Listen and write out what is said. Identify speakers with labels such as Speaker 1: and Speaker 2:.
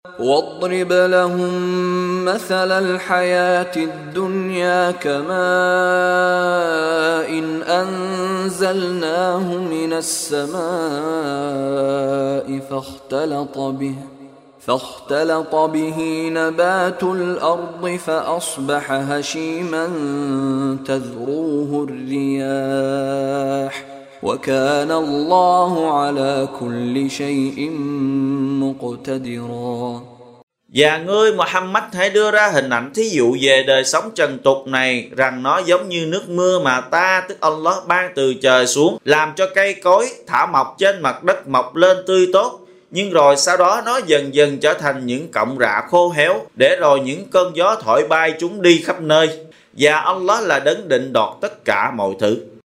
Speaker 1: واضرب لهم مثل الحياة الدنيا كماء أنزلناه من السماء فاختلط به نبات الأرض فأصبح هشيما تذروه الرياح وكان الله على كل شيء مقتدرا.
Speaker 2: Và ngươi Muhammad hãy đưa ra hình ảnh thí dụ về đời sống trần tục này, rằng nó giống như nước mưa mà ta, tức Allah, ban từ trời xuống, làm cho cây cối thả mọc trên mặt đất mọc lên tươi tốt. Nhưng rồi sau đó nó dần dần trở thành những cọng rạ khô héo, để rồi những cơn gió thổi bay chúng đi khắp nơi. Và Allah là đấng định đoạt tất cả mọi thứ.